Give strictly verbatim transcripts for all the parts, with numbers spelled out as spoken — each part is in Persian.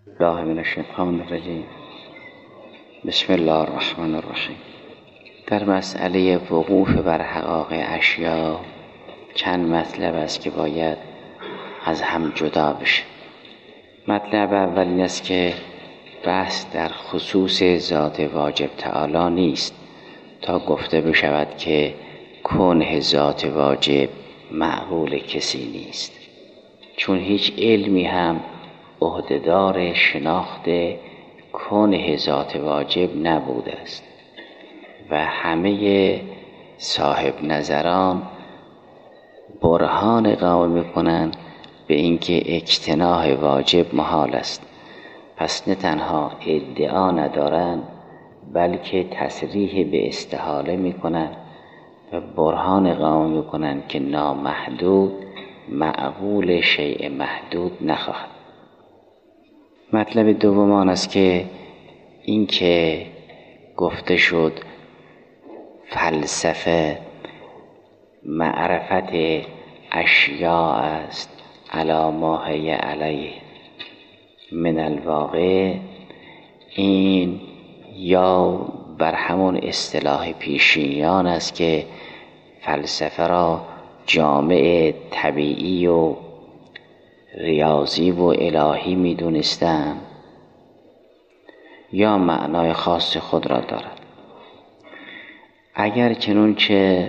الله من الشیطان الرجیم. بسم الله الرحمن الرحیم. در مسئله وقوف بر حقایق اشیا چند مطلب است که باید از هم جدا بشه. مطلب اول این است که بحث در خصوص ذات واجب تعالی نیست تا گفته بشود که کنه ذات واجب معقول کسی نیست، چون هیچ علمی هم عهده‌دار شناخت کنه ذات واجب نبوده است و همه صاحب نظران برهان قائم می‌کنند به اینکه اجتناح واجب محال است. پس نه تنها ادعا ندارند بلکه تصریح به استحاله می‌کنند و برهان قائم می‌کنند که نامحدود معقول شیء محدود نخواهد. مطلب دوم آن است که این که گفته شد فلسفه معرفت اشیاء است علی ما هی علیه من الواقع، این یا بر همون اصطلاح پیشینیان است که فلسفه را جامع طبیعی و ریاضی و الهی می دونستند یا معنای خاص خود را دارد. اگر چنانچه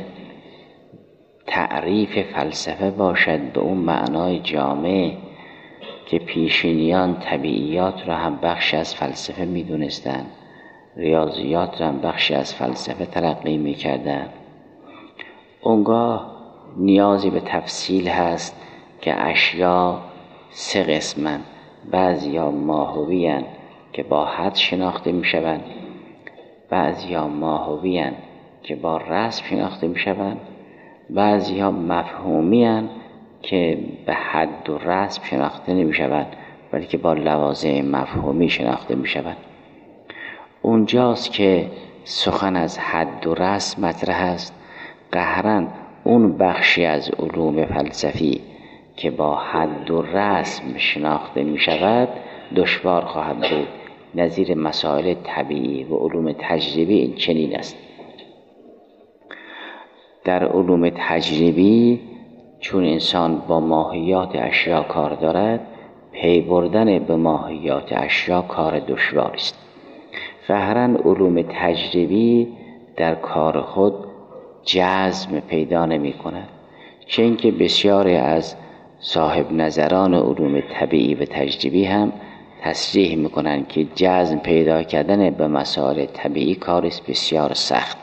تعریف فلسفه باشد به اون معنای جامع که پیشینیان طبیعیات را هم بخش از فلسفه می دونستند، ریاضیات را هم بخش از فلسفه تلقی می کردند، اونگاه نیازی به تفصیل هست که اشیا سه قسمن. بعضی ها ماهوی هستند که با حد شناخته می شوند، بعضی ها ماهوی هستند که با رسم شناخته می شوند، بعضی ها مفهومی هستند که به حد و رسم شناخته نمی شوند بلکه با لوازم مفهومی شناخته می شوند. اونجاست که سخن از حد و رسم مطرح است. قهرن اون بخشی از علوم فلسفی که با حد و رسم شناخته می شود دشوار خواهد بود. نظیر مسائل طبیعی و علوم تجربی این چنین است. در علوم تجربی چون انسان با ماهیات اشیا کار دارد، پی بردن به ماهیات اشیا کار دشواری است. ظاهراً علوم تجربی در کار خود جزم پیدا نمی کند، چه اینکه بسیاری از صاحب نظران علوم طبیعی و تجربی هم تصریح میکنند که جزم پیدا کردن به مسائل طبیعی کار است بسیار سخت.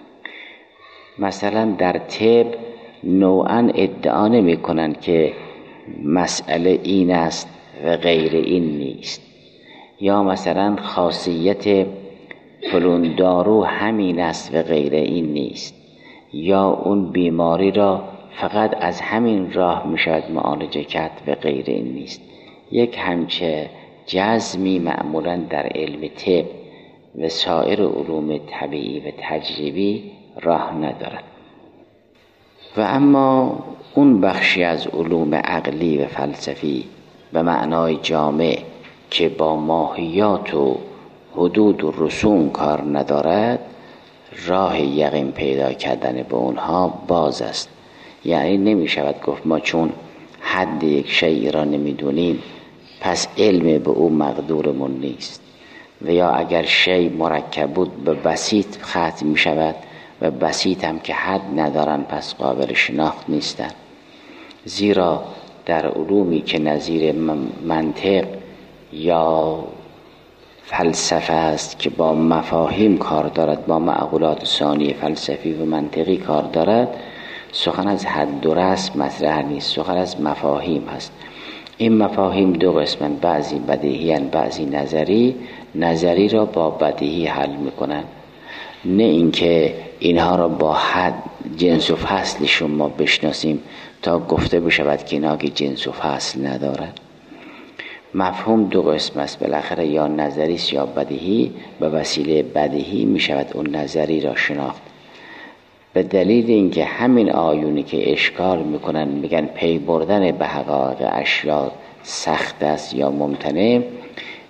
مثلا در طب نوعا ادعا نمی کنند که مسئله این است و غیر این نیست، یا مثلا خاصیت فلان دارو همین است و غیر این نیست، یا اون بیماری را فقط از همین راه می شود معالجه کرد و غیر این نیست. یک همچه جزمی معمولا در علم طب و سایر علوم طبیعی و تجربی راه ندارد. و اما اون بخشی از علوم عقلی و فلسفی به معنای جامع که با ماهیات و حدود و رسوم کار ندارد، راه یقین پیدا کردن به اونها باز است. یعنی نمی شود گفت ما چون حد یک شیء را نمی دونیم پس علم به او مقدورمون نیست، و یا اگر شیء مرکب بود به بسیط ختم می شود و بسیط هم که حد ندارن پس قابل شناخت نیستن. زیرا در علومی که نظیر منطق یا فلسفه است که با مفاهیم کار دارد، با معقولات ثانی فلسفی و منطقی کار دارد، سخن از حد و رسم مطرح نیست، سخن از مفاهیم است. این مفاهیم دو قسمن، بعضی بدیهی هستند بعضی نظری. نظری را با بدیهی حل میکنن، نه اینکه اینها را با حد جنس و فصلشون ما بشناسیم تا گفته بشود که اینا که جنس و فصل ندارد. مفهوم دو قسم است، بالاخره یا نظری است یا بدیهی. به وسیله بدیهی می شود اون نظری را شناخت. به دلیل اینکه همین آیونی که اشکال میکنن میگن پی بردن به حقایق اشیا سخت است یا ممتنع،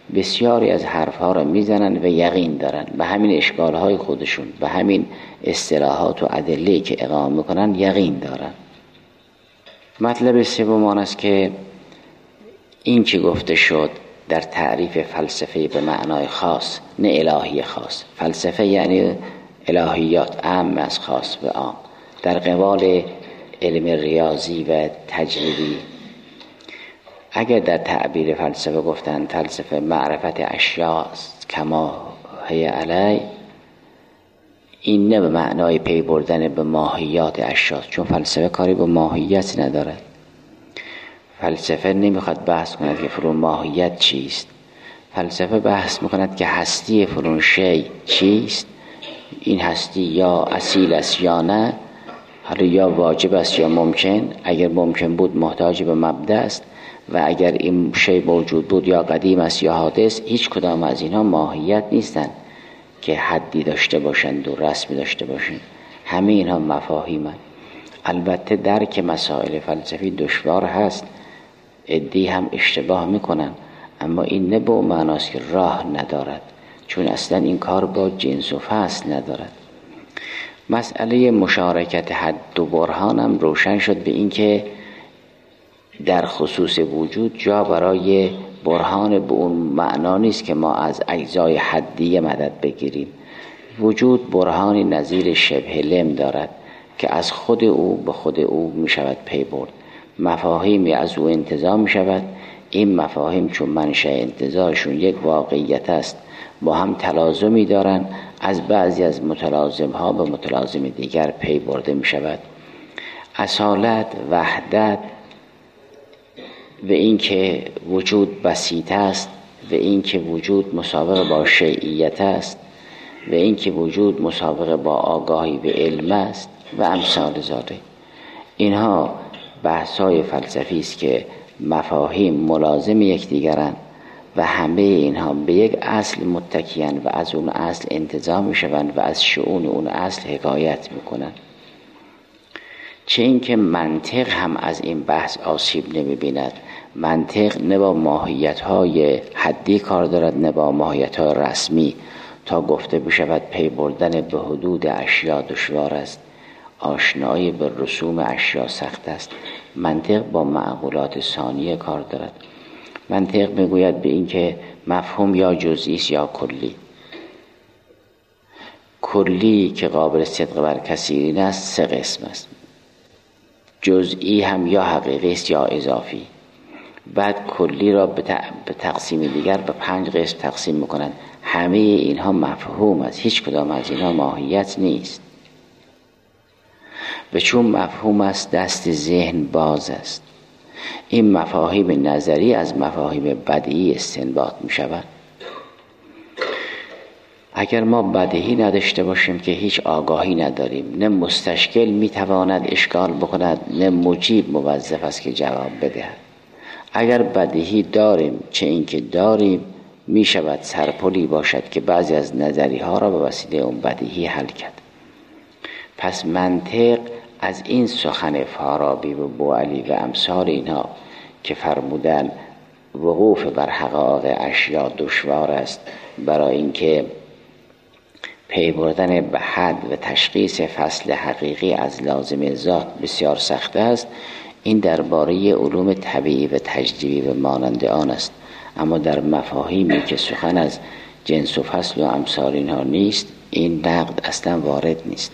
بسیاری از حرفها را میزنن و یقین دارن به همین اشکالهای خودشون، به همین اصطلاحات و ادله‌ای که اقامه میکنن یقین دارن. مطلب سوم آن است که این که گفته شد در تعریف فلسفه به معنای خاص نه الهی خاص، فلسفه یعنی الهیات عام از خاص به عام، در قبال علم ریاضی و تجربی. اگر در تعبیر فلسفه گفتن فلسفه معرفت اشیاء کما هی علی، این نه به معنای پی بردن به ماهیات اشیاء، چون فلسفه کاری به ماهیت ندارد. فلسفه نمیخواد بحث کند که فلان ماهیت چیست، فلسفه بحث میکند که هستی فلان شی چیست، این هستی یا اصیل است یا نه، حالا یا واجب است یا ممکن، اگر ممکن بود محتاج به مبدا است و اگر این شی موجود بود یا قدیم است یا حادث. هیچ کدام از اینها ماهیت نیستند که حدی داشته باشند و رسمی داشته باشند، همه اینها مفاهیمند. البته درک مسائل فلسفی دشوار هست، عده‌ای هم اشتباه میکنن، اما این نه به اون معناست که راه ندارد، چون اصلا این کار با جنس و فصل ندارد. مسئله مشارکت حد و برهان هم روشن شد به این که در خصوص وجود جا برای برهان به اون معنا نیست که ما از اجزای حدی مدد بگیریم. وجود برهانی نظیر شبه لم دارد که از خود او به خود او می شود پی برد، مفاهیمی از او انتزاع می شود. این مفاهیم چون منشأ انتزاعشون یک واقعیت است، با هم تلازمی دارن، از بعضی از متلازم ها به متلازم دیگر پی برده می شود. اصالت، وحدت و این که وجود بسیط است و این که وجود مسابقه با شیعیت است و این که وجود مسابقه با آگاهی و علم است و امثال ذالک، اینها بحث‌های فلسفی است که مفاهیم ملازم یکدیگرند و همه اینها به یک اصل متکیان و از اون اصل انتزاع میشوند و از شؤون اون اصل حکایت میکنند. چه این که منطق هم از این بحث آسیب نمیبیند. منطق نه با ماهیت‌های حدی کار دارد نه با ماهیت‌های رسمی. تا گفته بشود پی بردن به حدود اشیا دشوار است، آشنایی به رسوم اشیا سخت است. منطق با معقولات ثانیه کار دارد. منطق میگوید به این که مفهوم یا جزئی است یا کلی. کلی که قابل صدق بر کثیرین است سه قسم است، جزئی هم یا حقیقی است یا اضافی. بعد کلی را به تقسیم دیگر به پنج قسم تقسیم میکنند. همه اینها مفهوم است، هیچ کدام از اینها ماهیت نیست. و چون مفهوم است دست ذهن باز است. این مفاهیم نظری از مفاهیم بدیهی استنباط می شود. اگر ما بدیهی نداشته باشیم که هیچ آگاهی نداریم، نه مستشکل می تواند اشکال بکند نه مجیب موظف است که جواب بدهد. اگر بدیهی داریم، چه اینکه داریم، می شود سرپلی باشد که بعضی از نظری ها را به وسیله اون بدیهی حل کرد. پس منطق از این سخن فارابی و بوعلی و امثال اینها که فرمودن وقوف بر حقایق اشیا دشوار است، برای اینکه پی بردن به حد و تشخیص فصل حقیقی از لازم ذات بسیار سخت است، این درباره علوم طبیعی و تجربی و مانند آن است. اما در مفاهیمی که سخن از جنس و فصل و امثال اینها نیست، این نقد اصلا وارد نیست.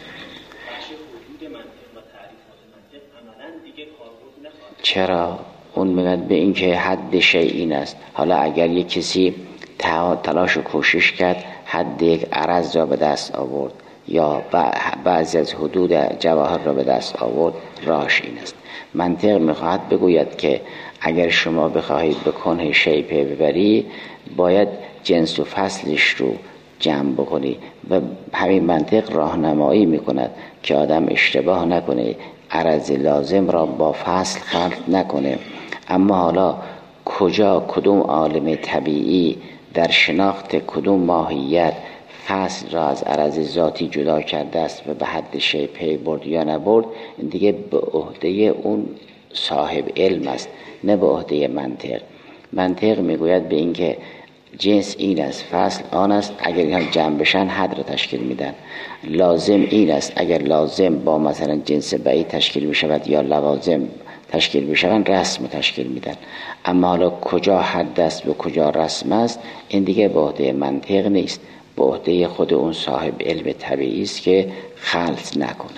چرا؟ اون میگن به این که حد شیء این است. حالا اگر یک کسی تلاش و کوشش کرد حد یک عرض را به دست آورد یا بعضی از حدود جواهر را به دست آورد، راهش این است. منطق میخواهد بگوید که اگر شما بخواهید به کنه شیء پی ببری، باید جنس و فصلش رو جمع بکنی و همین منطق راهنمایی میکند که آدم اشتباه نکنه، عرض لازم را با فصل خلط نکنه. اما حالا کجا کدوم عالم طبیعی در شناخت کدوم ماهیت فصل را از عرض ذاتی جدا کرده است و به حد شیء پی برد یا نبرد، دیگه به عهده اون صاحب علم است، نه به عهده منطق. منطق میگوید به این که جنس این است، فصل آن است، اگر اینها جمع بشن حد را تشکیل میدن. لازم این است، اگر لازم با مثلا جنس بعید تشکیل میشود یا لوازم تشکیل میشوند رسم تشکیل میدن. اما حالا کجا حد است و کجا رسم است این دیگه به عهده منطق نیست، به عهده خود اون صاحب علم طبیعی است که خلط نکنه.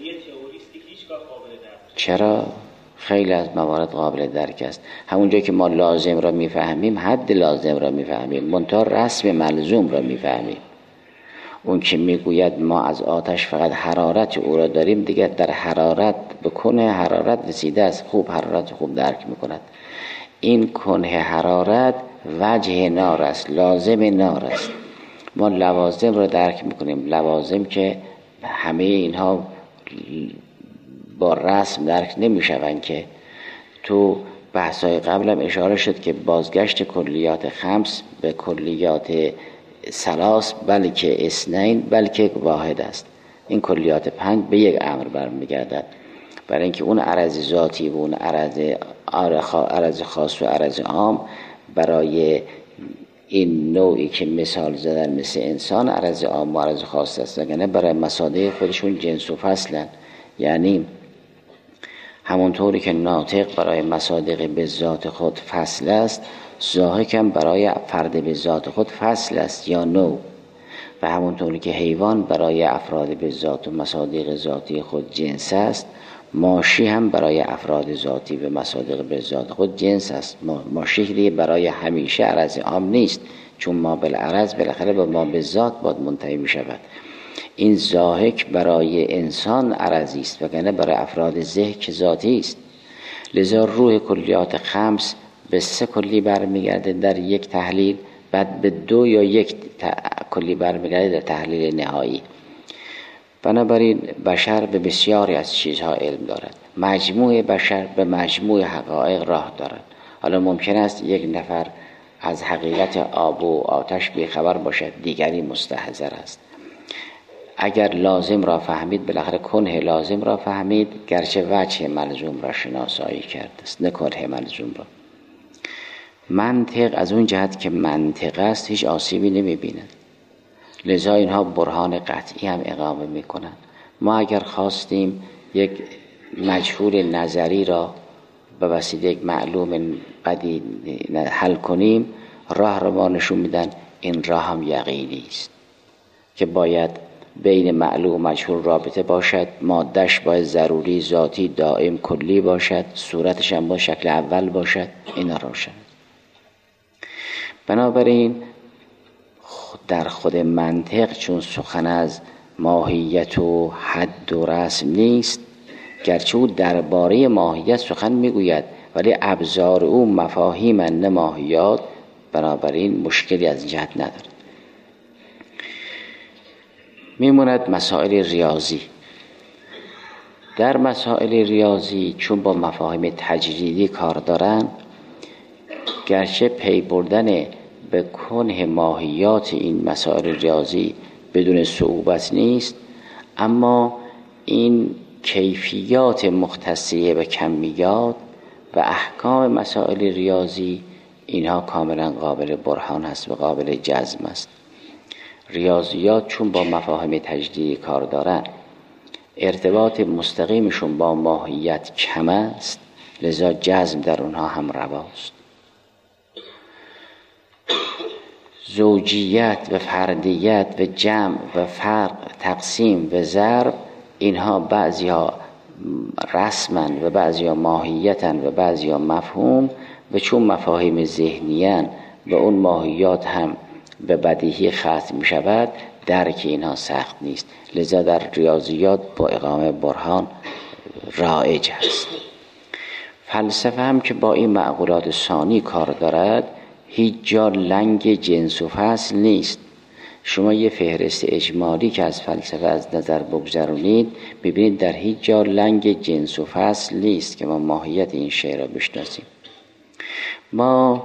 چرا؟ خیلی از موارد قابل درک است. همونجا که ما لازم را میفهمیم حد لازم را میفهمیم، منتها رسم ملزوم را میفهمیم. اون که میگوید ما از آتش فقط حرارت او را داریم، دیگه در حرارت به کنه حرارت رسیده است، خوب حرارت خوب درک میکند. این کنه حرارت وجه نار است، لازم نار است. ما لوازم را درک میکنیم، لوازم که همه اینها با رسم درک نمیشوند. که تو بحث‌های قبلم اشاره شد که بازگشت کلیات خمس به کلیات ثلاث بلکه اثنین بلکه واحد است. این کلیات پنج به یک امر برمیگردد، برای اینکه اون عرض ذاتی و اون عرض عرض خاص و عرض عام برای این نوعی که مثال زدن مثل انسان عرض عام و عرض خاص است، یعنی برای مصادیق خودشون جنس و فصلن. یعنی همونطوری که ناطق برای مصادیق به ذات خود فصل است، ضاحک هم برای فرد به ذات خود فصل است یا نوع، و همونطوری که حیوان برای افراد به ذات و مصادیق ذاتی خود جنس است، ماشی هم برای افراد ذاتی و مصادیق به ذات خود جنس است. ماشی دیگه برای همیشه عرض عام نیست، چون ما بالعرض بالاخره به ما به ذات باید منتهی می شود. این ضاحک برای انسان عرضی است وگرنه برای افراد ذهن ذاتی است. لذا روح کلیات خمس به سه کلی برمیگرده در یک تحلیل، بعد به دو یا یک کلی برمیگرده در تحلیل نهایی. بنابراین بشر به بسیاری از چیزها علم دارد، مجموع بشر به مجموع حقایق راه دارد. حالا ممکن است یک نفر از حقیقت آب و آتش بیخبر باشد، دیگری مستحضر است. اگر لازم را فهمید بالاخره کنه لازم را فهمید، گرچه وجه ملزوم را شناسایی کرده است نه کنه ملزوم را. منطق از اون جهت که منطق است هیچ آسیبی نمی بیند، لذا اینها برهان قطعی هم اقامه می کنند. ما اگر خواستیم یک مجهول نظری را به وسیله یک معلوم قدیم حل کنیم، راه را ما نشون میدن. این راه هم یقینی است که باید بین معلوم و مجهول رابطه باشد، مادهش باید ضروری ذاتی دائم کلی باشد، صورتش هم با شکل اول باشد. این روشن. بنابراین در خود منطق چون سخن از ماهیت و حد و رسم نیست، گرچه او درباره ماهیت سخن میگوید ولی ابزار او مفاهیم نه ماهیات، بنابراین مشکلی از جهت ندارد. میموند مسائل ریاضی. در مسائل ریاضی چون با مفاهیم تجریدی کار دارن، گرچه پی بردن به کنه ماهیات این مسائل ریاضی بدون صعوبت نیست، اما این کیفیات مختصیه به کمیات و احکام مسائل ریاضی اینها کاملا قابل برهان است و قابل جزم است. ریاضیات چون با مفاهیم تجدیدی کار دارن، ارتباط مستقیمشون با ماهیت کم است، لذا جزم در اونها هم رواست. زوجیت و فردیت و جمع و فرق، تقسیم و ضرب، اینها بعضی ها رسمن و بعضی ها ماهیتن و بعضی ها مفهوم، و چون مفاهیم ذهنیان و اون ماهیات هم به بدیهی ختم می شود، درک اینها سخت نیست. لذا در ریاضیات با اقامه برهان رایج است. فلسفه هم که با این معقولات ثانی کار دارد، هیچ جا لنگ جنس و فصل نیست. شما یه فهرست اجمالی که از فلسفه از نظر بگذرونید، ببینید در هیچ جا لنگ جنس و فصل نیست که ما ماهیت این شی را بشناسیم. ما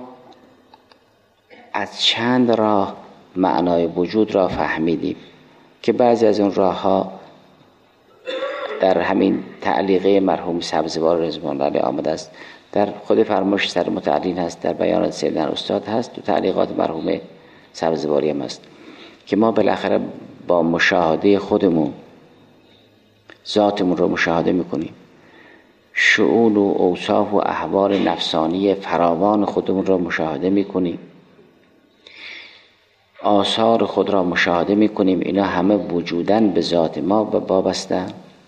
از چند راه معنای وجود را فهمیدیم که بعضی از اون راه ها در همین تعلیقه مرحوم سبزوار رضوان الله آمده است در خود فرمایش سر متعلین هست، در بیان سیدنا استاد هست، تو تعلیقات مرحوم سبزواری هم هست که ما بالاخره با مشاهده خودمون ذاتمون رو مشاهده میکنیم، شؤون و اوصاف و احوال نفسانی فراوان خودمون رو مشاهده میکنیم، آثار خود را مشاهده میکنیم، اینا همه وجودن به ذات ما وابسته‌اند.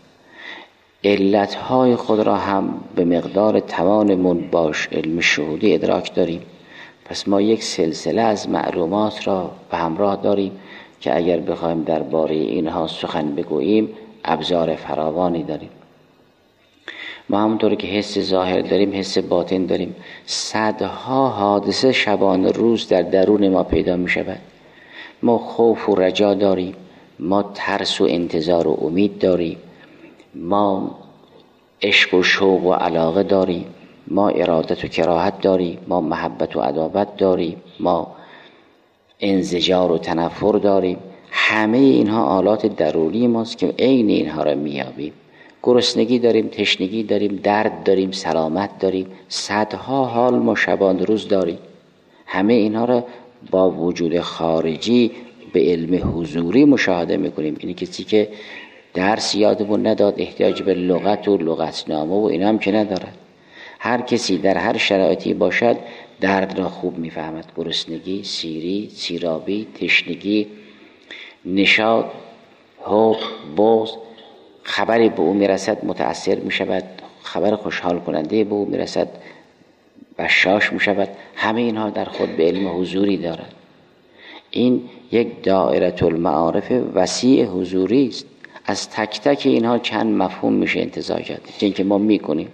علتهای خود را هم به مقدار توانمون باش علم شهودی ادراک داریم. پس ما یک سلسله از معلومات را به همراه داریم که اگر بخوایم درباره اینها سخن بگوییم ابزار فراوانی داریم. ما همونطور که حس ظاهر داریم حس باطن داریم. صدها حادثه شبانه روز در درون ما پیدا می شود. ما خوف و رجا داریم، ما ترس و انتظار و امید داریم، ما عشق و شوق و علاقه داریم، ما ارادت و کراهت داریم، ما محبت و عداوت داریم، ما انزجار و تنفر داریم. همه اینها آلات درونی ماست که عین اینها را میابیم. گرسنگی داریم، تشنگی داریم، درد داریم، سلامت داریم، صدها حال ما شبان روز داریم. همه اینها را با وجود خارجی به علم حضوری مشاهده میکنیم. اینی کسی که درس یادمون نداد احتیاج به لغت و لغتنامه و اینا هم که ندارد. هر کسی در هر شرایطی باشد درد را خوب میفهمد. گرسنگی، سیری، سیرابی، تشنگی، نشاط، حب، بغض، خبری به او میرسد متأثر میشود، خبر خوشحال کننده به او میرسد بشاش میشود. همه اینها در خود به علم حضوری دارد. این یک دایره المعارف وسیع حضوری است. از تک تک اینها چند مفهوم میشه انتزاع کرد چون که ما میکنیم.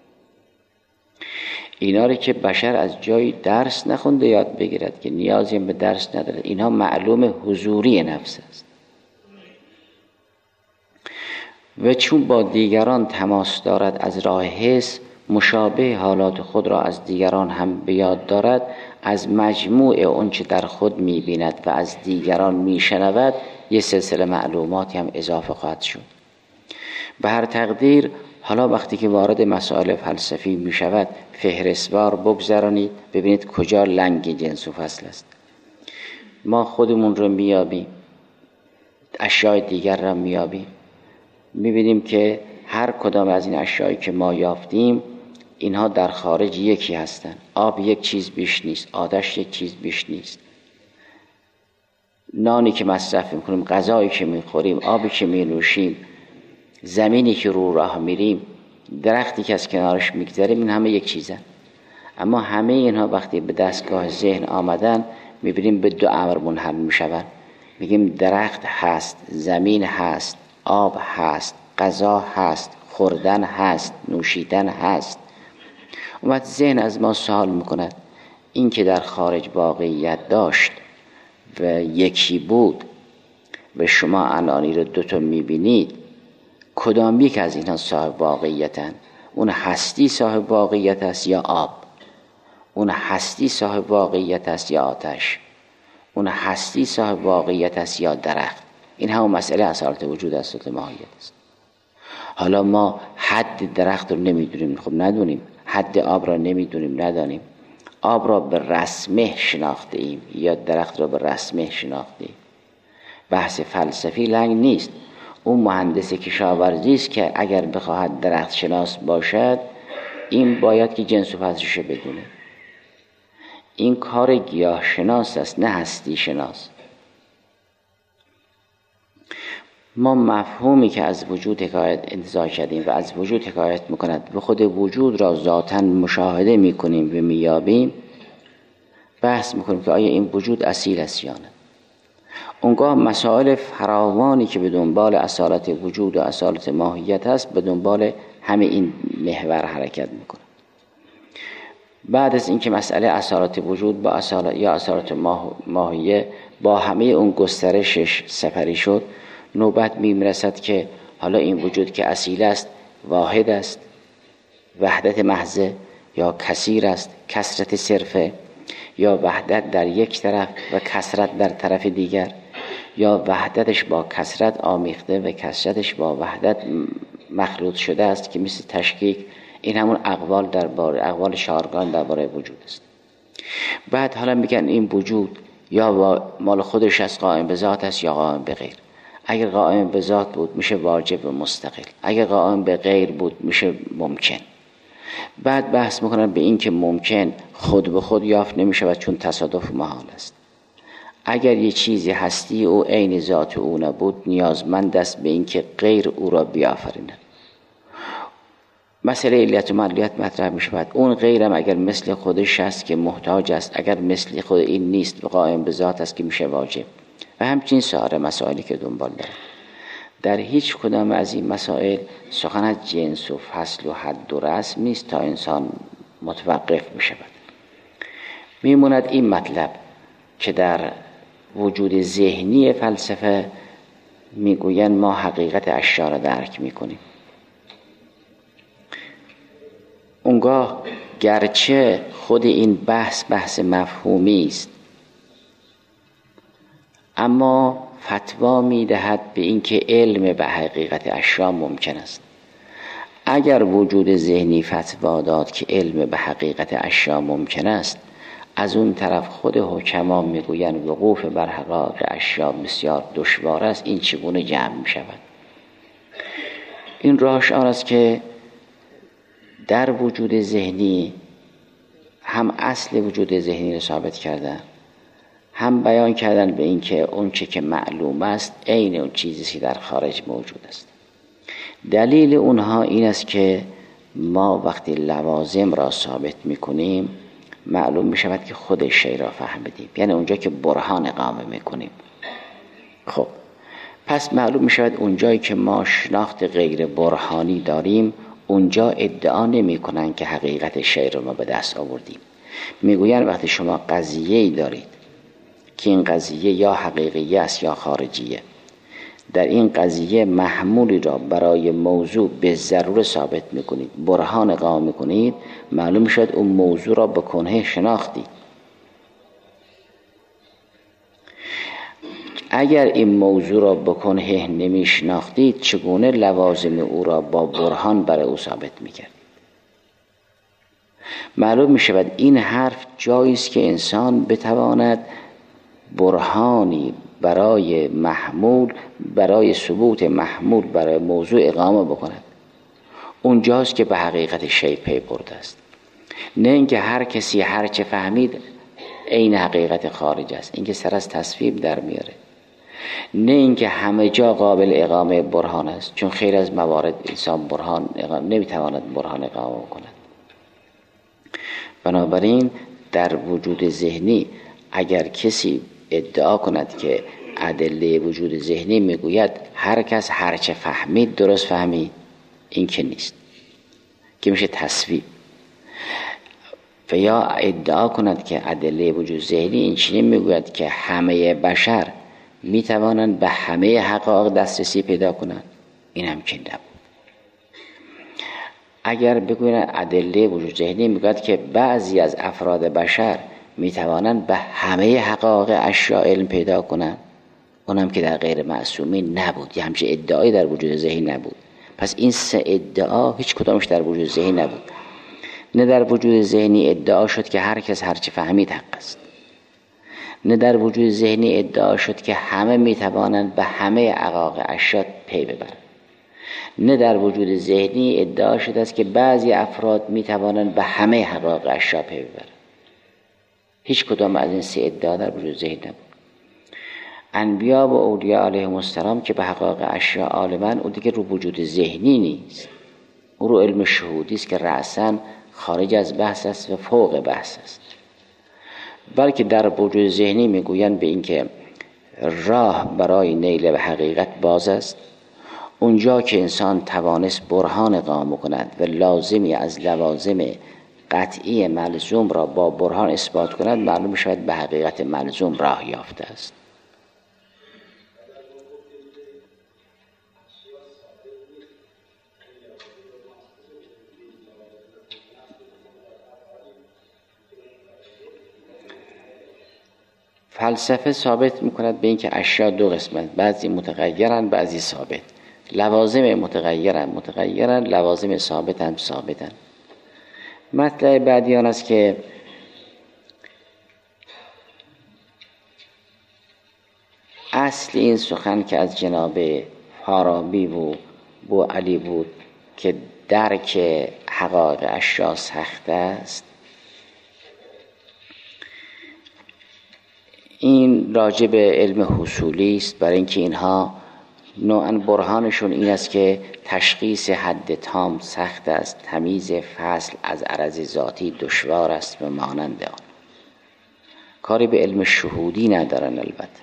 اینا رو که بشر از جای درس نخونده یاد بگیرد که نیازی به درس نداره. اینها معلوم حضوری نفس است و چون با دیگران تماس دارد از راه حس مشابه حالات خود را از دیگران هم به یاد دارد، از مجموع اون چه در خود می‌بیند و از دیگران می‌شنود یه سلسله معلوماتی هم اضافه خواهد شد. به هر تقدیر حالا وقتی که وارد مسائل فلسفی می‌شود فهرستوار بگذرانید ببینید کجا لنگ جنس و فصل است. ما خودمون رو میابیم، اشیاء دیگر را میابیم، میبینیم که هر کدام از این اشیایی که ما یافتیم اینها در خارج یکی هستند. آب یک چیز بیش نیست، آتش یک چیز بیش نیست، نانی که مصرف میکنیم، غذایی که میخوریم، آبی که مینوشیم، زمینی که رو راه میریم، درختی که از کنارش میگذریم، این همه یک چیزن. اما همه اینها وقتی به دستگاه ذهن آمدن میبینیم به دو امر منحل میشون. میگیم درخت هست، زمین هست، آب هست، غذا هست، خوردن هست، نوشیدن هست. اومد ذهن از ما سوال میکند این که در خارج واقعیت داشت و یکی بود و شما الان رو دوتا میبینید، کدام یک از اینها صاحب واقعیتن؟ اون هستی صاحب واقعیت است یا آب؟ اون هستی صاحب واقعیت است یا آتش؟ اون هستی صاحب واقعیت است یا درخت؟ این همون مسئله اصالت وجود است و ماهیت است. حالا ما حد درخت رو نمیدونیم، خب ندونیم. حد آب را نمیدونیم، ندانیم. آب را به رسمه شناخته ایم یا درخت را به رسمه شناخته ایم. بحث فلسفی لنگ نیست. اون مهندس کشاورزی است که اگر بخواهد درخت شناس باشد این باید که جنس و فصلش بدونه. این کار گیاه شناس است نه هستی شناس. ما مفهومی که از وجود حکایت انتزاع کردیم و از وجود حکایت میکند و خود وجود را ذاتاً مشاهده میکنیم و میابیم، بحث میکنیم که آیا این وجود اصیل است یا نه. اونگاه مسائل فراوانی که به دنبال اصالت وجود و اصالت ماهیت هست به دنبال همه این محور حرکت میکنه. بعد از اینکه مسئله اصالت وجود با اصالت یا اصالت ماهیه با همه اون گسترشش سپری شد، نوبت میرسد که حالا این وجود که اصیل است واحد است، وحدت محضه، یا کثیر است، کثرت صرفه، یا وحدت در یک طرف و کثرت در طرف دیگر، یا وحدتش با کثرت آمیخته و کثرتش با وحدت مخلوط شده است که مثل تشکیک این همون اقوال درباره اقوال شارگان درباره وجود است. بعد حالا میگن این وجود یا مال خودش از قائم به ذات است یا قائم به غیر. اگر قائم به ذات بود میشه واجب و مستقل، اگر قائم به غیر بود میشه ممکن. بعد بحث میکنن به این که ممکن خود به خود یافت نمیشود چون تصادف محال است. اگر یه چیزی هستی او عین ذات او نبود نیازمند است به این که غیر او را بیافریند. مسئله علیت و معلولیت مطرح می شود. اون غیرم اگر مثل خودش است که محتاج است، اگر مثل خود این نیست و قائم به ذات است که میشه واجب. و همچنین سایر مسائلی که دنبال داره. در هیچ کدام از این مسائل سخن از جنس و فصل و حد و رسم نیست تا انسان متوقف می شود. میموند این مطلب که در وجود ذهنی فلسفه میگویند ما حقیقت اشیا را درک میکنیم. اونگاه گرچه خود این بحث بحث مفهومی است، اما فتوا میدهد به اینکه علم به حقیقت اشیا ممکن است. اگر وجود ذهنی فتوا داد که علم به حقیقت اشیا ممکن است، از اون طرف خود حکما میگویند وقوف بر حقایق اشیا بسیار دشوار است. این چگونه جمع می شود؟ این راهش آن است که در وجود ذهنی هم اصل وجود ذهنی را ثابت کردن، هم بیان کردن به این که اون چه که معلوم است عین اون چیزی که در خارج موجود است. دلیل اونها این است که ما وقتی لوازم را ثابت میکنیم معلوم می شود که خود شی را فهمیدیم، یعنی اونجا که برهان اقامه میکنیم. خب پس معلوم می شود اونجایی که ما شناخت غیر برهانی داریم اونجا ادعا نمی کنن که حقیقت شی را ما به دست آوردیم. میگوین وقتی شما قضیه‌ای دارید که این قضیه یا حقیقی است یا خارجیه، در این قضیه محمولی را برای موضوع به ضرور ثابت میکنید، برهان اقامه میکنید، معلوم شد اون موضوع را به کنه شناختی. اگر این موضوع را به کنه نمی شناختید چگونه لوازم او را با برهان برای او ثابت میکرد؟ معلوم میشود این حرف جایی است که انسان بتواند برهانی برای محمول، برای ثبوت محمول برای موضوع اقامه بکند. اونجاست که به حقیقت شی پی برده است، نه اینکه هر کسی هر چه فهمید عین حقیقت خارج است، اینکه سر از تصویب در میاره، نه اینکه همه جا قابل اقامه برهان است، چون خیلی از موارد انسان برهان اقامه نمیتواند برهان اقامه کند. بنابراین در وجود ذهنی اگر کسی ادعا کند که ادله وجود ذهنی میگوید هر کس هر چه فهمید درست فهمید، این که نیست، که میشه تصویب. و یا ادعا کند که ادله وجود ذهنی این چنین میگوید که همه بشر میتوانند به همه حقایق دسترسی پیدا کنند، این هم که نبود. اگر بگوید ادله وجود ذهنی میگوید که بعضی از افراد بشر میتوانند به همه حقایق اشیا علم پیدا کنند، اونم که در غیر معصومین نبود، یه همچه ادعایی در وجود ذهنی نبود. پس این سه ادعا هیچ کدامش در وجود ذهنی نبود. نه در وجود ذهنی ادعا شد که هر کس هر چه فهمید حق است، نه در وجود ذهنی ادعا شد که همه میتوانند به همه حقایق اشیا پی ببرند، نه در وجود ذهنی ادعا شده است که بعضی افراد میتوانند به همه حقایق اشیا پی ببرند. هیچ کدام از این سه ادعا در وجود ذهن نبود. انبیا و اولیاء علیهم السلام که به حقایق اشیا عالمن، او دیگه رو وجود ذهنی نیست، او رو علم شهودی است که رأساً خارج از بحث است و فوق بحث است. بلکه در وجود ذهنی میگویند به این که راه برای نیل به حقیقت باز است. اونجا که انسان توانست برهان اقامه کند و لازمی از لوازم قطعی ملزوم را با برهان اثبات کند، معلوم شود به حقیقت ملزوم راه یافته است. فلسفه ثابت میکند به این که اشیا دو قسمت، بعضی متغیرن بعضی ثابت. لوازم متغیرن متغیرن، لوازم ثابتن ثابتن. مطلب بعدی آن است که اصل این سخن که از جناب فارابی و بوعلی بود که درک حقایق اشیا سخت است، این راجع به علم حصولی است، برای اینکه اینها نوعاً برهانشون این است که تشخیص حد تام سخت است، تمیز فصل از عرض ذاتی دشوار است و مانند آن. کاری به علم شهودی ندارن البته.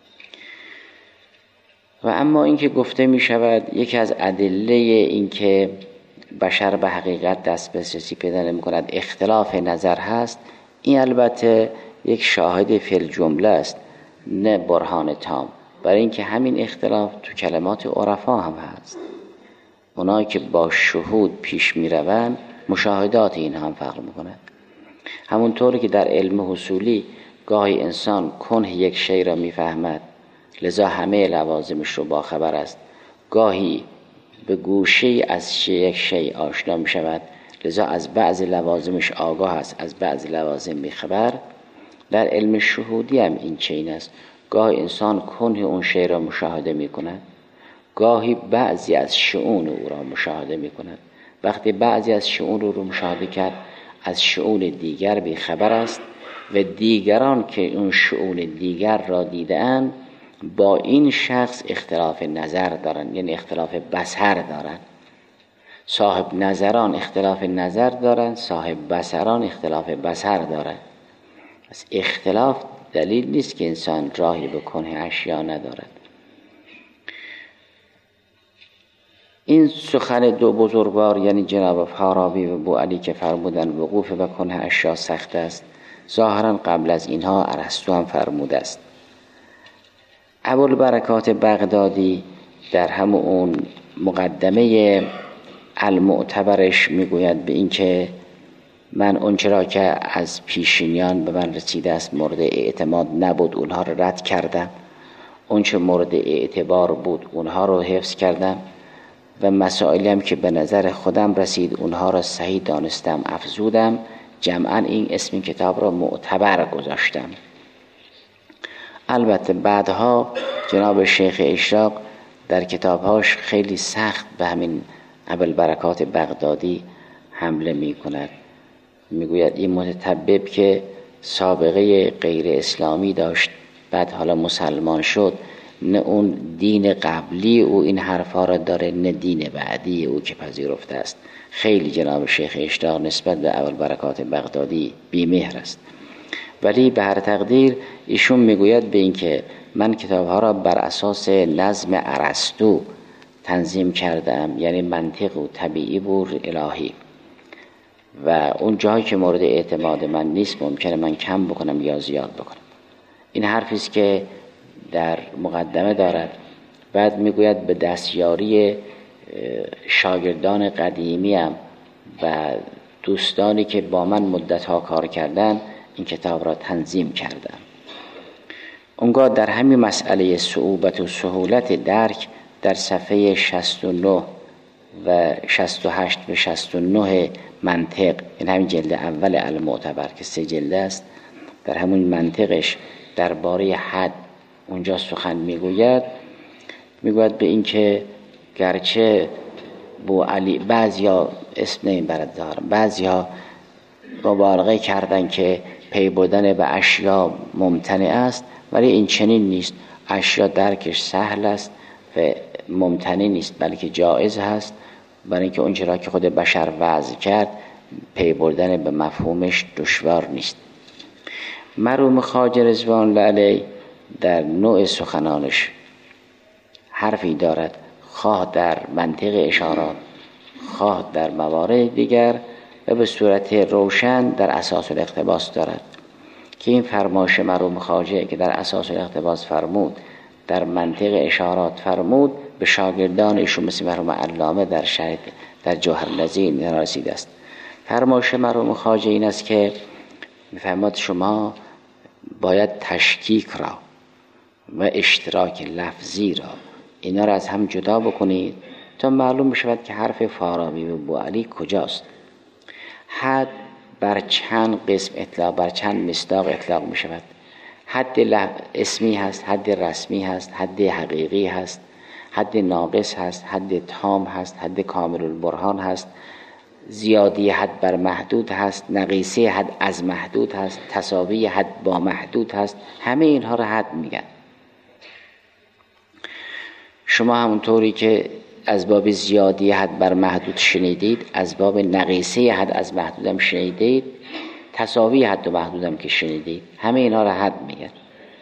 و اما اینکه گفته می شود یکی از ادله این که بشر به حقیقت دست به دسترسی پیدا نمی کند اختلاف نظر هست، این البته یک شاهد فی الجمله است، نه برهان تام، برای اینکه همین اختلاف تو کلمات عرفا هم هست. اونایی که با شهود پیش می روند مشاهدات این هم فرق می کند. همونطوری که در علم حصولی گاهی انسان کنه یک شی را می فهمد، لذا همه لوازمش رو با خبر است، گاهی به گوشه از یک شی آشنا می شود، لذا از بعض لوازمش آگاه است، از بعض لوازم بی خبر. در علم شهودی هم این چنین است، گاهی انسان کنه اون شی را مشاهده می کند، گاهی بعضی از شؤون او را مشاهده می کند. وقتی بعضی از شؤون رو مشاهده کرد، از شؤون دیگر بی خبر است و دیگران که اون شؤون دیگر را دیدند با این شخص اختلاف نظر دارند، یعنی اختلاف بصر دارند. صاحب نظران اختلاف نظر دارند، صاحب بصران اختلاف بصر دارند. پس اختلاف دلیل نیست که انسان راهی به کنه اشیا ندارد. این سخن دو بزرگوار یعنی جناب فارابی و بوعلی که فرمودن وقوف به کنه اشیا سخت است، ظاهرا قبل از اینها ارسطو هم فرموده است. ابوالبرکات بغدادی در همون مقدمه المعتبرش میگوید به این که من اونچه را که از پیشینیان به من رسیده است مورد اعتماد نبود اونها را رد کردم، اونچه مورد اعتبار بود اونها را حفظ کردم و مسائلی هم که به نظر خودم رسید اونها را صحیح دانستم افزودم، جمعاً این اسم کتاب را معتبر گذاشتم. البته بعدها جناب شیخ اشراق در کتابهاش خیلی سخت به همین ابوالبرکات بغدادی حمله می کند. می گوید این متطبب که سابقه غیر اسلامی داشت بعد حالا مسلمان شد، نه اون دین قبلی او این حرفا را داره نه دین بعدی او که پذیرفته است. خیلی جناب شیخ اشراق نسبت به ابوالبرکات بغدادی بی‌مهر است. ولی به هر تقدیر ایشون میگوید به این که من کتابها را بر اساس نظم ارسطو تنظیم کردم، یعنی منطق و طبیعی بود الهی، و اون جایی که مورد اعتماد من نیست ممکنه من کم بکنم یا زیاد بکنم. این حرفی است که در مقدمه دارد. بعد میگوید به دستیاری شاگردان قدیمیم و دوستانی که با من مدتها کار کردن این کتاب را تنظیم کردم. اونگاه در همین مسئله صعوبت و سهولت درک در صفحه شصت و نه و شصت و هشت و شصت و نه منطق، این همین جلد اول المعتبر که سه جلد است، در همون منطقش درباره حد اونجا سخن میگوید. میگوید به این که گرچه بوعلی بعضیا اسم نمی برد دارم، بعضیا مبالغه کردن که پی بردن به اشیا ممتنع است، ولی این چنین نیست. اشیا درکش سهل است و ممتنع نیست بلکه جایز هست، برای اینکه اون چرا که خود بشر وضع کرد پی بردن به مفهومش دشوار نیست. مرحوم خواجه رضوان الله علیه در نوع سخنانش حرفی دارد، خواه در منطق اشارات خواه در موارد دیگر و به صورت روشن در اساس الاقتباس دارد که این فرمایش مرحوم خواجه که در اساس الاقتباس فرمود در منطق اشارات فرمود به شاگردان ایشون مثل مرحوم علامه در شرح در جوهر نظیر رسیده است. فرمایش مرحوم خواجه این است که می‌فرماد شما باید تشکیک را و اشتراک لفظی را اینا را از هم جدا بکنید تا معلوم بشود که حرف فارابی و بوعلی کجاست. حد بر چند قسم اطلاق، بر چند مصداق اطلاق می شود. حد اسمی هست، حد رسمی هست، حد حقیقی هست، حد ناقص هست، حد تام هست، حد کامل البرهان هست، زیادی حد بر محدود هست، نقیصه حد از محدود هست، تساوی حد با محدود هست. همه اینها را حد میگن. شما همونطوری که از باب زیادی حد بر محدود شنیدید، از باب نقیصه حد از محدودم شنیدید، تساوی حد و محدودم که شنیدید، همه اینها را حد میگن.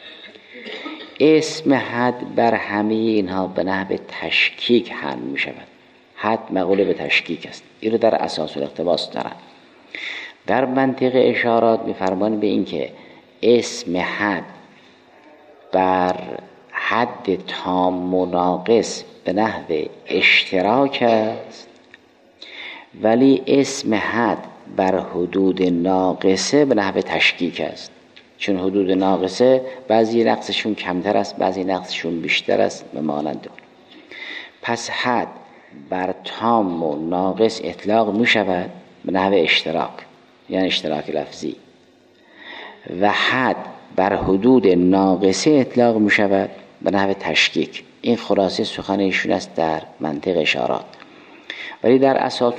اسم حد بر همه اینها به نحو تشکیک حمل می شود. حد مقوله به تشکیک است. این رو در اساس الاقتباس دارن. در منطق اشارات می‌فرمان به این که اسم حد بر حد تام و ناقص به نحو اشتراک است، ولی اسم حد بر حدود ناقصه به نحو تشکیک است. چون حدود ناقصه بعضی نقصشون کمتر است، بعضی نقصشون بیشتر است و مانند اون. پس حد بر تام و ناقص اطلاق می شود به نحو اشتراک، یعنی اشتراک لفظی، و حد بر حدود ناقصه اطلاق می شود به نحو تشکیک. این خلاصه سخن ایشون است در منطق اشارات. ولی در اساس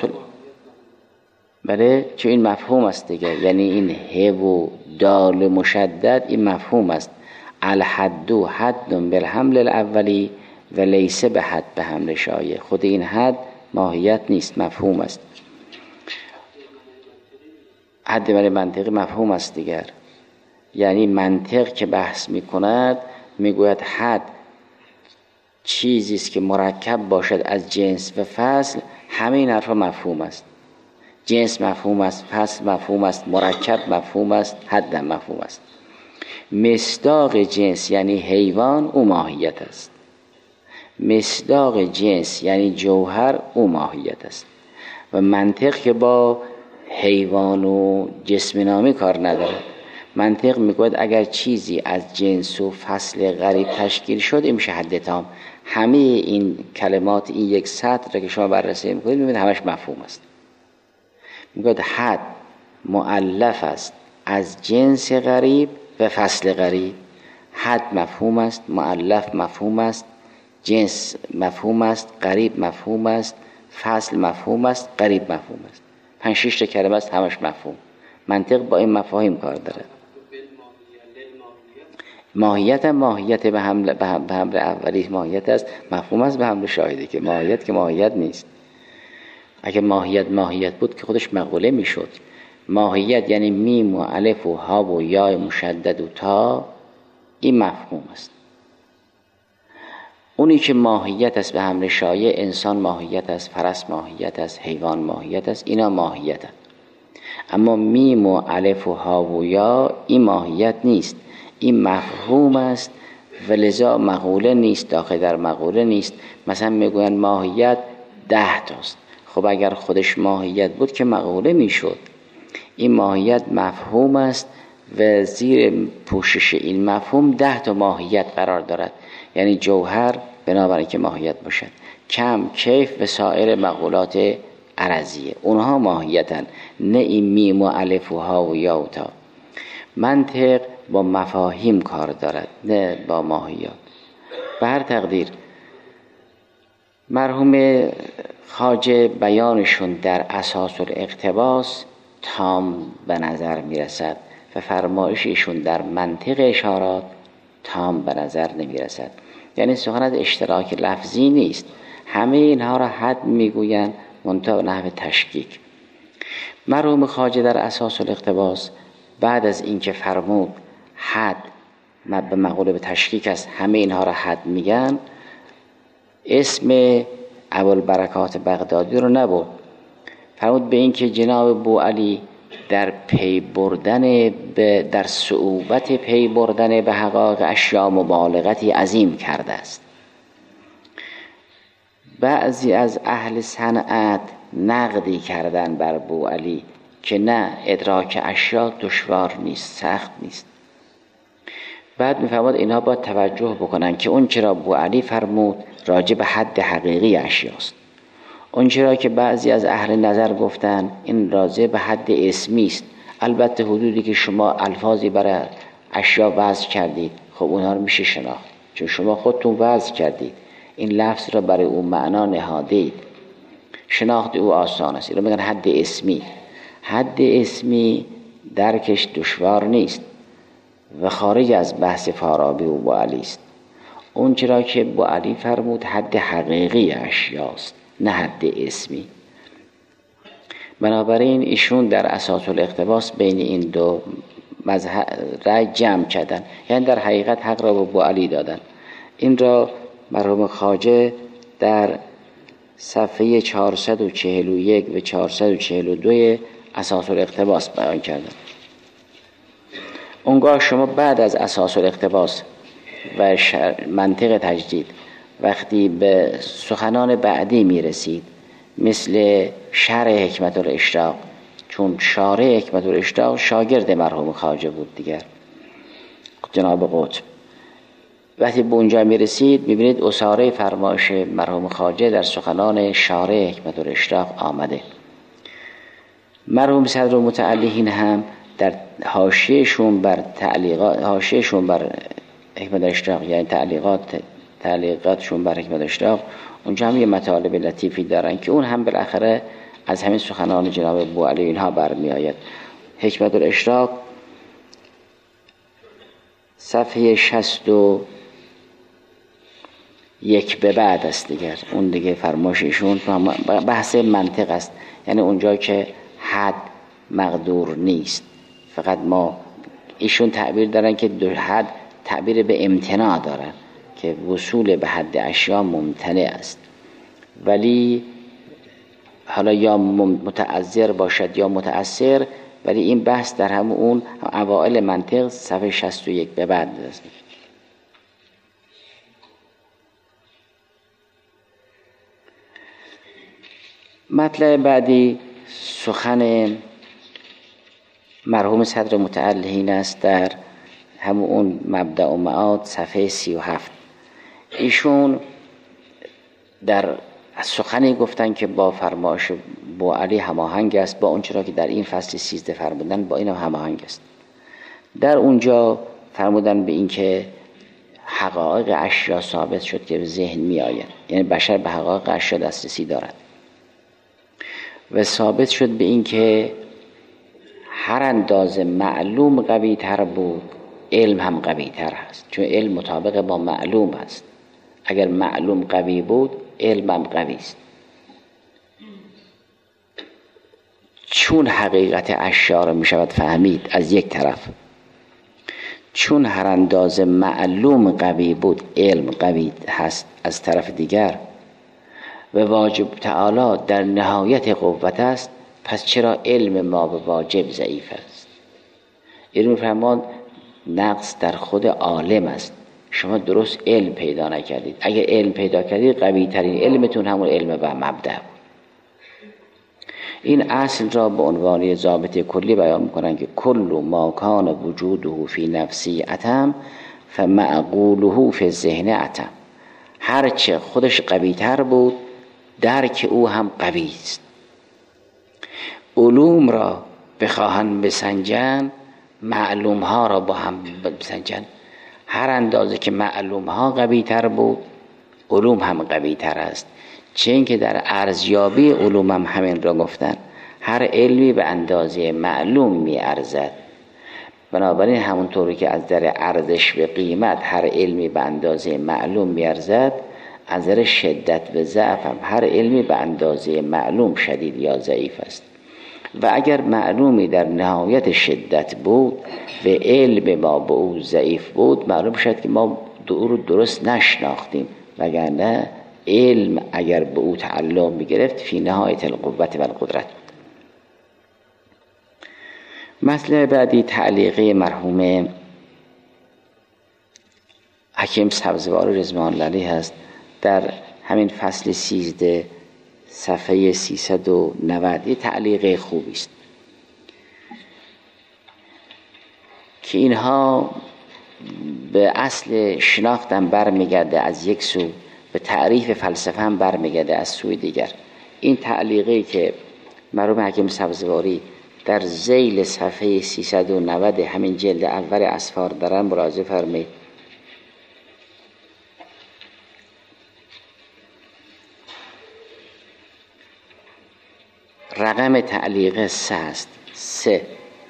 بله چون این مفهوم است دیگه، یعنی این ه و دال مشدد این مفهوم است. الحد حد بالحمل الاولی و لیس به حد به حمل شایع. خود این حد ماهیت نیست، مفهوم است. حد برای منطقی مفهوم است دیگر. یعنی منطق که بحث می کند می گوید حد چیزی است که مرکب باشد از جنس و فصل. همه این حرفا مفهوم است. جنس مفهوم است، فصل مفهوم است، مرکب مفهوم است، حد مفهوم است. مصداق جنس یعنی حیوان او ماهیت است. مصداق جنس یعنی جوهر او ماهیت است. و منطق که با حیوان و جسم نامی کار ندارد. منطق میگوید اگر چیزی از جنس و فصل غریب تشکیل شد این میشه حد تام. همه این کلمات این یک سطر را که شما بررسی میکنید میبینید همش مفهوم است. میگوید حد مؤلف است از جنس غریب و فصل غریب. حد مفهوم است، مؤلف مفهوم است، جنس مفهوم است، غریب مفهوم است، فصل مفهوم است، غریب مفهوم است. پنج شش تا کلمه است همش مفهوم. منطق با این مفاهیم کار داره. ماهیت هم ماهیت به حمل به حمل اولی ماهیت است، مفهوم است به حمل شاهدی. که ماهیت که ماهیت نیست. اگه ماهیت ماهیت بود که خودش مقوله میشد. ماهیت یعنی میم و الف و ها و یا مشدد و تا، این مفهوم است. اونی که ماهیت است به حمل شایع، انسان ماهیت است، فرس ماهیت است، حیوان ماهیت است، اینا ماهیت است. اما میم و الف و ها و یا این ماهیت نیست، این مفهوم است و لذا مقوله نیست، داخل در مقوله نیست. مثلا میگوین ماهیت ده تاست. خب اگر خودش ماهیت بود که مقوله میشد. این ماهیت مفهوم است و زیر پوشش این مفهوم ده تا ماهیت قرار دارد. یعنی جوهر بنابراین که ماهیت باشد، کم، کیف و سایر مقولات عرضیه، اونها ماهیتن، نه این میم و الف و ها و یا و تا. منطق با مفاهیم کار دارد نه با ماهیات. به هر تقدیر مرحوم خواجه بیانشون در اساس الاقتباس تام به نظر میرسد و فرمایششون در منطق اشارات تام به نظر نمیرسد. یعنی سخن از اشتراک لفظی نیست، همه اینها را حد میگویند منتها نحو تشکیک. مرحوم خواجه در اساس الاقتباس بعد از اینکه فرمود حد به مقوله به تشکیک است، همه اینها را حد میگن، اسم ابوالبرکات بغدادی رو نبرد. فرمود به این که جناب بوعلی در پی بردن به در صعوبت پی بردن به حقایق اشیا مبالغتی عظیم کرده است. بعضی از اهل صنعت نقدی کردن بر بوعلی که نه، ادراک اشیا دشوار نیست، سخت نیست. بعد میفرماد اینا باید توجه بکنن که اون چرا بوعلی فرمود راجع به حد حقیقی اشیاست، اون را که بعضی از اهل نظر گفتن این راجع به حد اسمی است. البته حدودی که شما الفاظی برای اشیا وضع کردید خب اونها رو میشه شناخت، چون شما خودتون وضع کردید، این لفظ را برای اون معنا نهادید، شناخت او آسان است. اینو میگن حد اسمی. حد اسمی درکش دشوار نیست و خارج از بحث فارابی و بوعلی است. اون چرا که بوعلی فرمود حد حقیقی اشیاست نه حد اسمی. بنابراین ایشون در اساس الاقتباس بین این دو مذهب رأی جمع کردن، یعنی در حقیقت حق را به بوعلی دادن. این را مرحوم خواجه در صفحه چهارصد و چهل و یک و چهارصد و چهل و دو اساس الاقتباس بیان کردن. اونگاه شما بعد از اساس الاقتباس و منطق تجدید وقتی به سخنان بعدی میرسید مثل شرح حکمت الاشراق، چون شارح حکمت الاشراق شاگرد مرحوم خواجه بود دیگر، جناب قطب، وقتی به اونجا میرسید میبینید اساره فرمایش مرحوم خواجه در سخنان شارح حکمت الاشراق آمده. مرحوم صدر المتعلقین هم در حاشیه‌شون بر تعلیقات حاشیه‌شون بر حکمت الاشراق، یعنی تعلیقات تعلیقاتشون بر حکمت الاشراق، اونجا هم یه مطالب لطیفی دارن که اون هم بالاخره از همین سخنان جناب بوعلی اینها برمی آید. حکمت الاشراق صفحه شصت و یک به بعد است دیگر، اون دیگه فرمایششون بحث منطق است، یعنی اونجا که حد مقدور نیست، فقط ما ایشون تعبیر دارن که حد تعبیر به امتناع دارن که وصول به حد اشیا ممتنع است، ولی حالا یا متعذر باشد یا متأثر، ولی این بحث در هم اون اوائل منطق صفحه شصت و یک به بعد است. مطلب بعدی سخن مرحوم صدر متعلقین است در همون اون مبدأ و معاد صفحه سی و هفت. ایشون در سخنی گفتن که با فرمایش بوعلی هماهنگ است، با اون چرا که در این فصل سیزده فرمودن با این هم هماهنگ است. در اونجا فرمودن به این که حقایق اشیا ثابت شد که به ذهن می آید، یعنی بشر به حقایق اشیا دسترسی دارد و ثابت شد به این که هر اندازه معلوم قوی تر بود علم هم قوی تر هست، چون علم مطابق با معلوم است. اگر معلوم قوی بود علم هم قوی است. چون حقیقت اشیا را می شود فهمید از یک طرف، چون هر اندازه معلوم قوی بود علم قوی هست از طرف دیگر، و واجب تعالی در نهایت قوت است، پس چرا علم ما به واجب ضعیف است؟ علم فرمان نقص در خود عالم است. شما درست علم پیدا نکردید. اگر علم پیدا کردید قوی ترین علمتون همون علم و مبدأ بود. این اصل را به عنوان ضابط کلی بیان میکنن که کل ما کان وجوده فی نفسی اتم فمعقوله فی الذهن اتم. هرچه خودش قوی تر بود درک او هم قوی است. علوم را بخواهند بسنجن معلوم ها را با هم بسنجن. هر اندازه که معلوم ها قوی تر بود علوم هم قوی تر است. چون که در ارزیابی علوم هم همین را گفتن، هر علمی به اندازه معلوم می ارزد. بنابراین همونطوری که از در ارزش به قیمت هر علمی به اندازه معلوم می ارزد، از در شدت و ضعف هم هر علمی به اندازه معلوم شدید یا ضعیف است. و اگر معلومی در نهایت شدت بود و علم ما به او ضعیف بود، معلوم شد که ما او رو درست نشناختیم، وگرنه علم اگر به او تعلق می‌گرفت فی نهایت القوت و القدرت. مطلب بعدی تعلیقه مرحوم حکیم سبزواری رضوان الله علیه است در همین فصل سیزده صفحه سیصد و نود. یه تعلیق خوبی است که اینها به اصل شناختن برمیگرده از یک سو، به تعریف فلسفه هم برمیگرده از سوی دیگر. این تعلیقی که مرحوم حکیم سبزواری در ذیل صفحه سیصد و نود همین جلد اول اسفار دارن مراجعه فرمایید. رقم تعلیق سه است. سه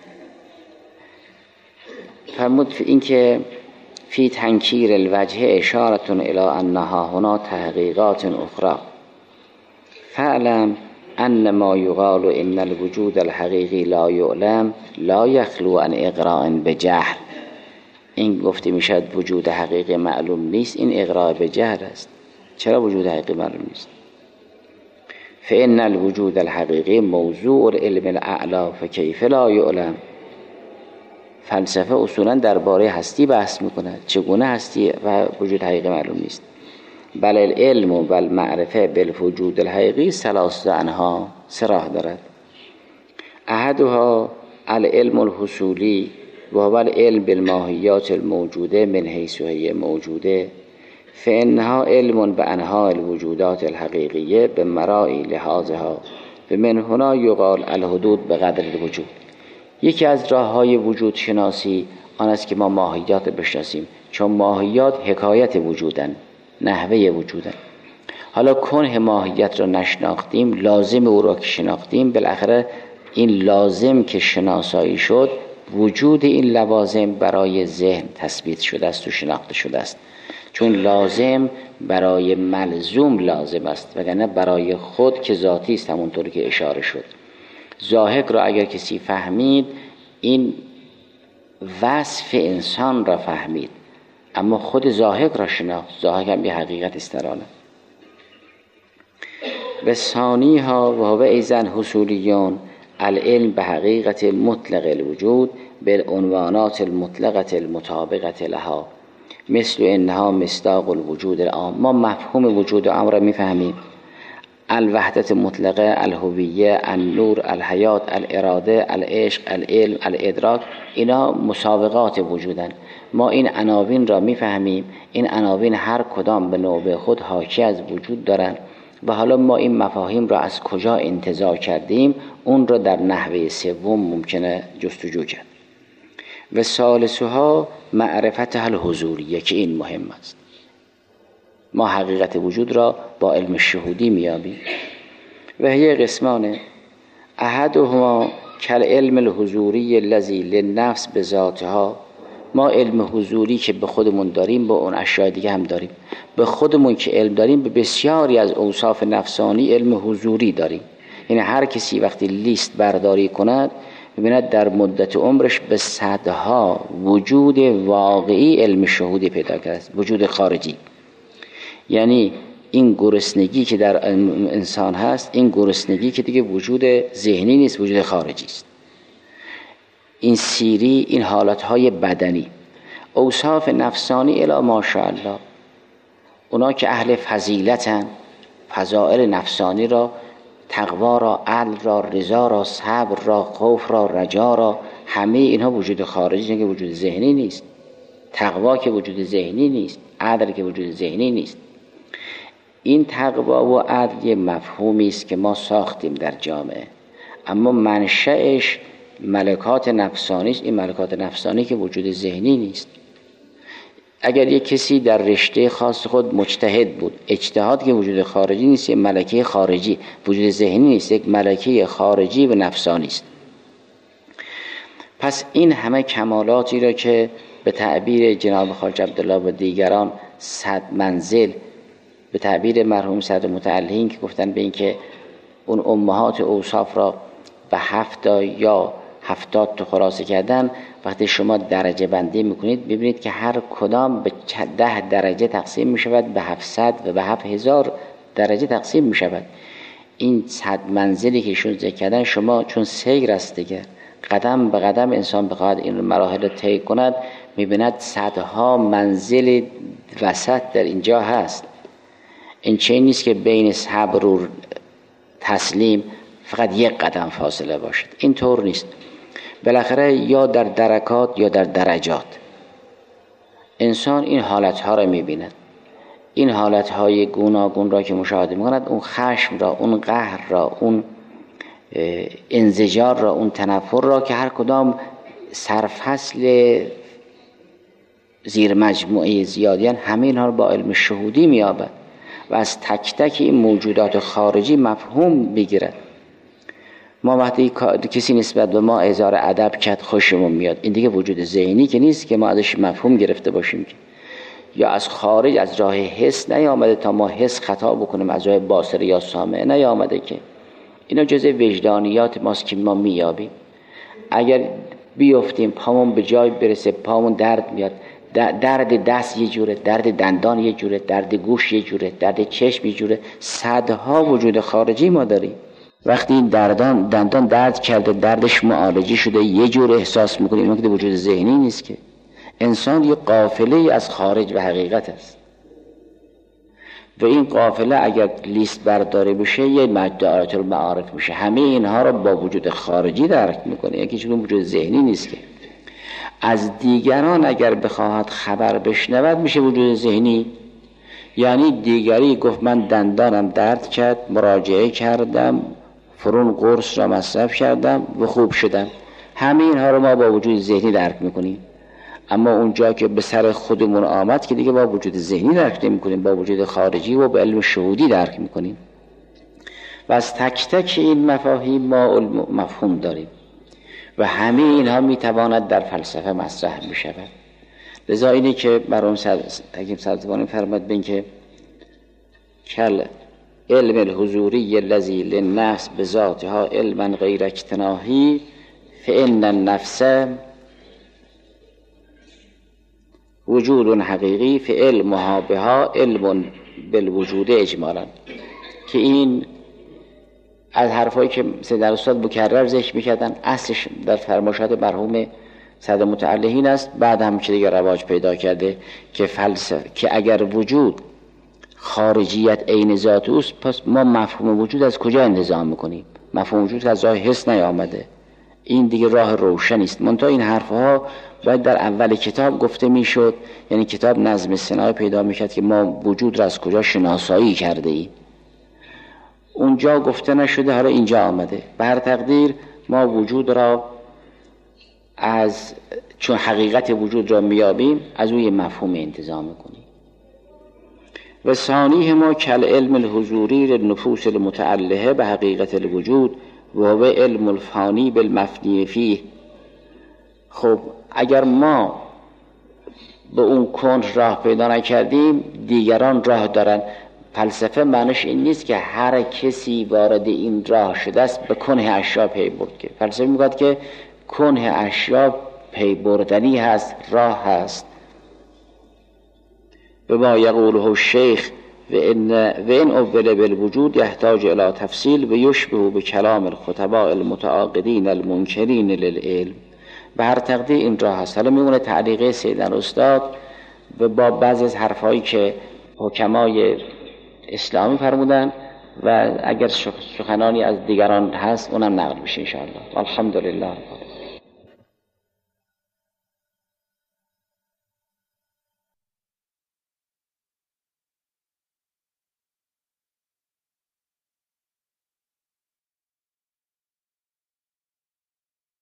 فرمود این که فی تنکیر الوجه اشارتون الی انها هنا تحقیقات اخرى فعلم ان ما یقال ان الوجود الحقیقی لا یعلم لا یخلو عن اغراء بجهل. این گفته میشد وجود حقیقی معلوم نیست، این اغراء به جهل است. چرا وجود حقیقی معلوم نیست؟ فان الوجود الحقیقی موضوع العلم الاعلی فکیف لا یعلم. فلسفه اصولا درباره هستی بحث میکنه، چگونه هستی و وجود حقیقی معلوم نیست. بل العلم و بل معرفه بالوجود الحقیقی ثلاثه انها، سه راه دارد. احدها العلم الحصولی و هو العلم بالماهیات الموجوده من حیث هی موجوده فانها علم بانواع الوجودات الحقیقیه بمراعی لحاظها بمن هنا یقال الحدود بقدر الوجود. یکی از راه‌های وجود شناسی آن است که ما ماهیات بشناسیم، چون ماهیات حکایت وجودن، نحوه وجودن. حالا کنه ماهیت را نشناختیم، لازم او را که شناختیم، بالاخره این لازم که شناسایی شد، وجود این لوازم برای ذهن تثبیت شده است و شناخته شده است. چون لازم برای ملزوم لازم است، وگرنه برای خود که ذاتی است، همونطور که اشاره شد. ضاحک را اگر کسی فهمید، این وصف انسان را فهمید، اما خود ضاحک را شناخت. ضاحک هم به حقیقت استرانه. و ثانی ها و هو ایزن حصولیون العلم به حقیقت مطلق الوجود بالعنوانات المطلقه المطابقه لها مثل انها مصداق الوجود العام. ما مفهوم وجود عام را میفهمیم: الوحدت مطلقه، الهویه، النور، الحیات، الاراده، العشق، العلم، الادراک. اینا مسابقات وجودن. ما این عناوین را میفهمیم. این عناوین هر کدام به نوبه خود حاکی از وجود دارن و حالا ما این مفاهیم را از کجا انتزاع کردیم، اون را در نحوه سوم ممکنه جستجو کرد. و ثالثها معرفت الحضوریه که این مهم است. ما حقیقت وجود را با علم شهودی میابیم. و هی قسمان احدهما کل علم الحضوری الذی للنفس بذاتها. ما علم حضوری که به خودمون داریم با اون اشیاء دیگه هم داریم. به خودمون که علم داریم به بسیاری از اوصاف نفسانی علم حضوری داریم. یعنی هر کسی وقتی لیست برداری کند ببیند در مدت عمرش به صدها وجود واقعی علم شهودی پیدا کرده است، وجود خارجی. یعنی این گرسنگی که در انسان هست، این گرسنگی که دیگه وجود ذهنی نیست، وجود خارجی است. این سیری، این حالتهای بدنی، اوصاف نفسانی الی ماشاءالله. اونا که اهل فضیلتن، فضائل نفسانی را، تقوا را، عدل را، رضا را، صبر را، خوف را، رجا را، همه اینها وجود خارجی که وجود ذهنی نیست. تقوا که وجود ذهنی نیست، عدل که وجود ذهنی نیست. این تقوا و عدل یه مفهومی است که ما ساختیم در جامعه، اما منشأش ملکات نفسانی است. این ملکات نفسانی که وجود ذهنی نیست. اگر یک کسی در رشته خاص خود مجتهد بود، اجتهاد که وجود خارجی نیست، یک ملکه خارجی، وجود ذهنی نیست، یک ملکه خارجی و نفسانی است. پس این همه کمالاتی را که به تعبیر جناب خواجه عبدالله و دیگران صد منزل، به تعبیر مرحوم صدر متعلین که گفتن به این که اون امهات اوصاف را به هفت یا هفتاد تا خلاصه کردن، وقتی شما درجه بندی میکنید ببینید که هر کدام به ده درجه تقسیم میشود، به هفتصد و به هفت هزار درجه تقسیم میشود. این صد منزلی که ایشون ذکر کردن، شما چون سیر است دیگه، قدم به قدم انسان بخواهد این مراحل رو طی کند، میبیند صدها منزل وسط در اینجا هست. این چه نیست که بین صبر و تسلیم فقط یک قدم فاصله باشد، این طور نیست. بالاخره یا در درکات یا در درجات انسان این حالتها را میبیند. این حالتهای گوناگون را که مشاهده می‌کند، اون خشم را، اون قهر را، اون انزجار را، اون تنفر را که هر کدام سرفصل زیر مجموعه زیادیان، همه اینها را با علم شهودی می‌یابد و از تک تک این موجودات خارجی مفهوم بگیرد. ما وقتی کسی نسبت به ما اظهار ادب کرد خوشمون میاد، این دیگه وجود ذهنی که نیست که ما ازش مفهوم گرفته باشیم، یا از خارج از راه حس نیامده تا ما حس خطا بکنیم، از راه باصره یا سامعه نیامده که اینا جزء وجدانیات ماست که ما میابیم. اگر بیفتیم پامون به جای برسه، پامون درد میاد، درد دست یه جوره، درد دندان یه جوره، درد گوش یه جوره، درد چشم یه جوره، صدها وجود خارجی ما داریم. وقتی این دندان دندان درد کرده، دردش معالجه شده، یه جور احساس میکنیم، این که وجود ذهنی نیست که. انسان یه قافله از خارج و حقیقت است و این قافله اگر لیست برداری بشه یه مجدعات المعارف میشه. همه اینها رو با وجود خارجی درک میکنه، یکی چون وجود ذهنی نیست که. از دیگران اگر بخواهد خبر بشنود میشه وجود ذهنی. یعنی دیگری گفت من دندانم درد کرد، مراجعه کردم، فرون قرص را مصرف کردم و خوب شدم، همه اینها رو ما با وجود ذهنی درک میکنیم. اما اونجا که به سر خودمون آمد که دیگه با وجود ذهنی درک نمیکنیم، با وجود خارجی و با علم شهودی درک میکنیم. و از تک تک این مفاهیم ما مفهوم داریم و همه اینها میتواند در فلسفه مطرح بشود. لذا اینه که مرحوم حکیم سلطانی فرمود بین که کل علم الحضوری الذی للنفس بذاتها علما غیر اکتناهی فإن النفس وجود حقیقی فعلمها بها علم بالوجود اجمالا. که این از حرفایی که سید استاد مکرر ذکر میکردن اصلش در فرمایشات مرحوم صدر متعلهین است. بعد هم که دیگه رواج پیدا کرده که فلسفه که اگر وجود خارجیت عین ذات اوست، پس ما مفهوم وجود از کجا انتزاع میکنیم؟ مفهوم وجود از راه حس نیامده، این دیگه راه روشنی است. منتها این حرفها باید در اول کتاب گفته میشد، یعنی کتاب نظم صناعی پیدا میکرد که ما وجود را از کجا شناسایی کرده ایم. اونجا گفته نشده، حالا اینجا آمده. به هر تقدیر ما وجود را از چون حقیقت وجود را میابیم از اوی مفهوم انتزاع میکنیم. و ثانیه ما کل علم الحضوری للنفوس المتعلهه به حقیقت الوجود و هو علم الفانی بالمفنی فیه. خب اگر ما به اون کنج راه پیدا نکردیم، دیگران راه دارن. فلسفه معنیش این نیست که هر کسی وارد این راه شده است به کنه اشیا پی برد. که فلسفه میگوید که کنه اشیا پی بردنی هست، راه هست. به ما یقوله الشیخ و ان و ان اول بالوجود یحتاج الی تفصیل و یشبه به کلام الخطباء المتعاقدین المنکرین للعلم. به هر تقدیر این راه هست. حالا میمونه تعلیقه سید استاد و با بعضی از حرفایی که حکمای اسلامی فرمودن و اگر سخنانی از دیگران هست اونم نقل بشه ان شاء الله. الحمدلله.